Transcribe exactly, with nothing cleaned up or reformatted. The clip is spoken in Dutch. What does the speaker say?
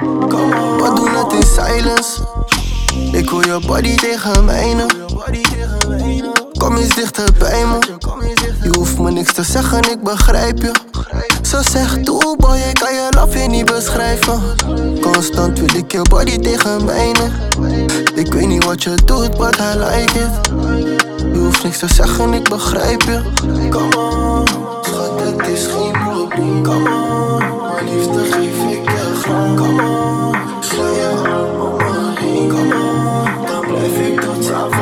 Wat doen het in silence? Ik hoor je body tegen mijne. Kom eens dichter bij me. Je hoeft me niks te zeggen, ik begrijp je. Ze zegt doe boy, ik kan je love je niet beschrijven. Constant wil ik je body tegen mijne. Ik weet niet wat je doet, but I like it. Je hoeft niks te zeggen, ik begrijp je. Come on, schat, het is geen probleem. Come on, mijn liefde